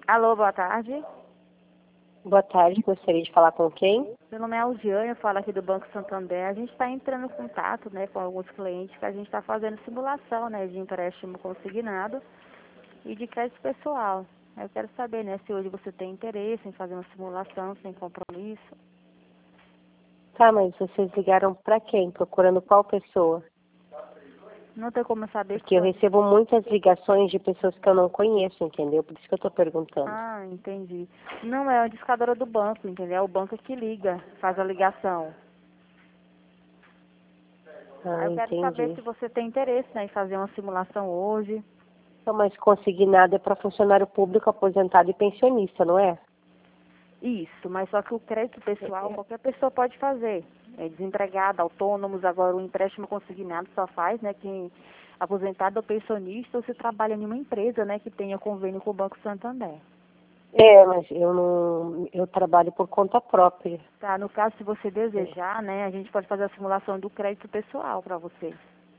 Alô, boa tarde. Boa tarde, gostaria de falar com quem? Meu nome é Algiane, eu falo aqui do Banco Santander. A gente está entrando em contato, né, com alguns clientes que a gente está fazendo simulação, né, de empréstimo consignado e de crédito pessoal. Eu quero saber, né, se hoje você tem interesse em fazer uma simulação sem compromisso. Tá, mas vocês ligaram para quem? Procurando qual pessoa? Não tem como saber Porque eu recebo muitas ligações de pessoas que eu não conheço, entendeu? Por isso que eu estou perguntando. Ah, entendi. Não, é a discadora do banco, entendeu? É o banco que liga, faz a ligação. Ah, Eu quero saber entendi. se você tem interesse, né, em fazer uma simulação hoje. Então, mas consignado é para funcionário público, aposentado e pensionista, não é? Isso, mas só que o crédito pessoal qualquer pessoa pode fazer. É desempregado, autônomos, agora o empréstimo consignado só faz, né, quem aposentado ou pensionista ou se trabalha em uma empresa, né, que tenha convênio com o Banco Santander. É, mas eu não, eu trabalho por conta própria. Tá, no caso, se você desejar, né, a gente pode fazer a simulação do crédito pessoal para você.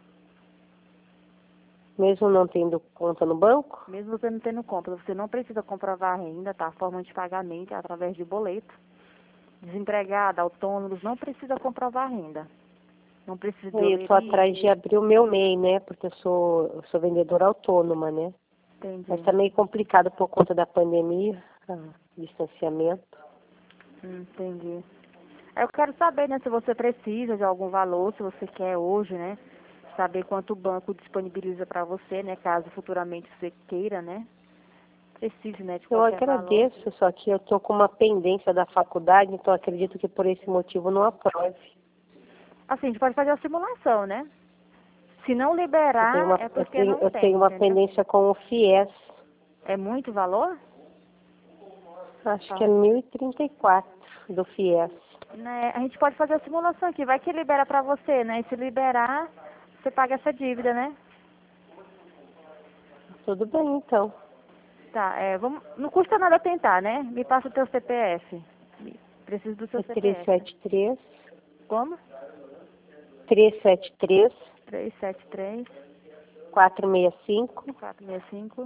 Mesmo não tendo conta no banco? Mesmo você não tendo conta, você não precisa comprovar a renda, tá? A forma de pagamento é através de boleto. Desempregado, autônomos, não precisa comprovar a renda. Não precisa de Eu estou atrás de oleria. abrir o meu MEI, né? Porque eu sou vendedora autônoma, né? Mas Entendi. está meio complicado por conta da pandemia, distanciamento. Entendi. Eu quero saber, né, se você precisa de algum valor, se você quer hoje, né, saber quanto o banco disponibiliza para você, né, caso futuramente você queira, né, precise, né, de Eu qualquer valor. agradeço, só que eu estou com uma pendência da faculdade, então acredito que por esse motivo não aprove. Assim, a gente pode fazer a simulação, né? Se não Eu tenho liberar, uma, é eu porque tenho, não eu tem, tenho uma entendeu? pendência com o FIES, É muito valor? acho que é Tá. 1034 do FIES. Né, a gente pode fazer a simulação aqui, vai que libera para você, né? E se liberar, você paga essa dívida, né? Tudo bem, então. Tá, vamos, não custa nada tentar, né? Me passa o teu CPF. Preciso do seu É CPF. 373, Como? 373, 373 465, 465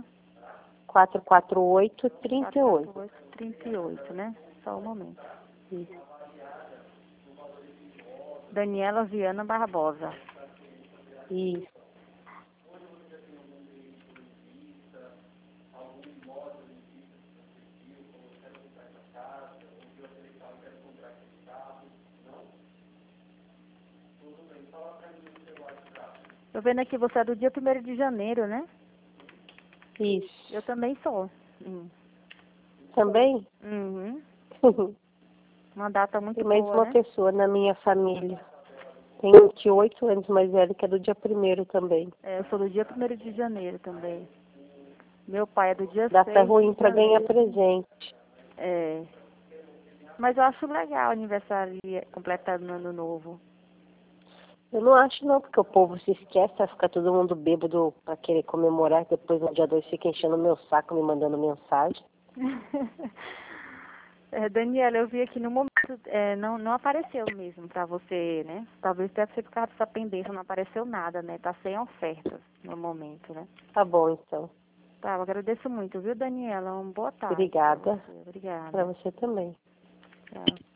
448, 38. 448 38, né? Só um momento. Isso. Daniela Viana Barbosa. Isso. Tô vendo aqui, você é do dia 1º de janeiro, né? Isso. Eu também sou. Também? Uhum. Uma data muito Tem mais boa, uma né? pessoa na minha família. Tem um de 8 anos mais velho, que é do dia 1º também. Eu sou do dia 1º de janeiro também. Meu pai é do dia Data 6 ruim de para ganhar janeiro. presente. É. Mas eu acho legal o aniversário completado no ano novo. Eu não acho não, porque o povo se esquece, vai ficar todo mundo bêbado para querer comemorar, depois no dia 2 fica enchendo o meu saco, me mandando mensagem. Daniela, eu vi aqui no momento, não apareceu mesmo pra você, né? Talvez deve ser por causa dessa pendência, não apareceu nada, né? Tá sem ofertas no momento, né? Tá bom, então. Tá, eu agradeço muito, viu, Daniela? Uma boa tarde pra Obrigada. você. Para Obrigada. você também. Tchau.